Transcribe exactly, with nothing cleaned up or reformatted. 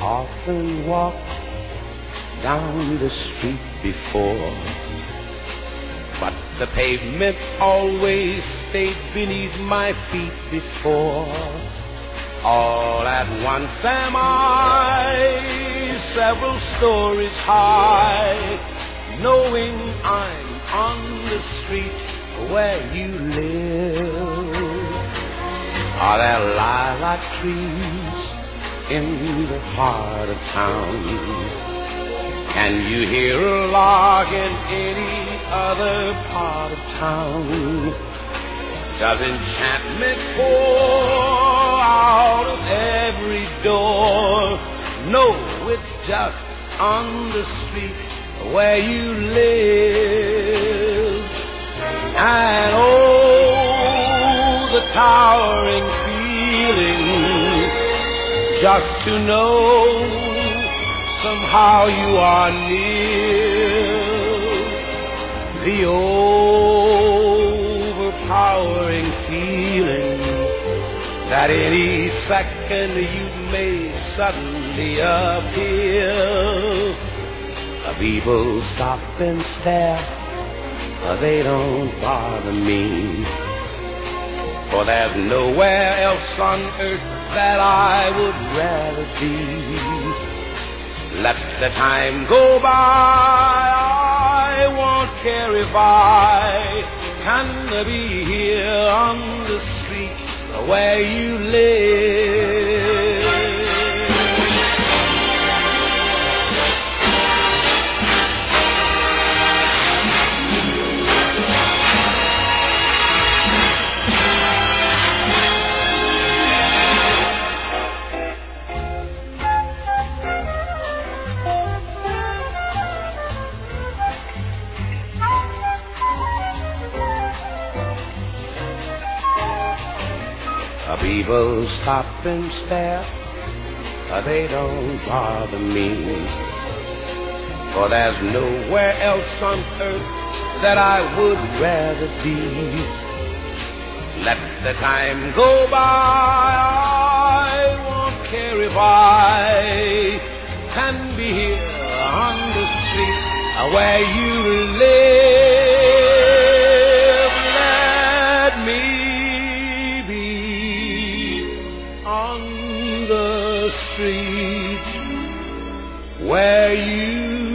often walked down the street before, but the pavement always stayed beneath my feet before. All at once am I several stories high, knowing I'm on the street where you live. Are there lilac trees in the heart of town? Can you hear a lark in any other part of town? Does enchantment pour out of every door? No, it's just on the street where you live. And oh, the towering feeling just to know somehow you are near. The overpowering feeling that any second you may suddenly appear. People stop and stare, they don't bother me, for there's nowhere else on earth that I would rather be. Let the time go by, I won't care if I can be here on the street where you live. People stop and stare, they don't bother me, for there's nowhere else on earth that I would rather be. Let the time go by, I won't care if I can be here on the street where you live. Let me on the street where you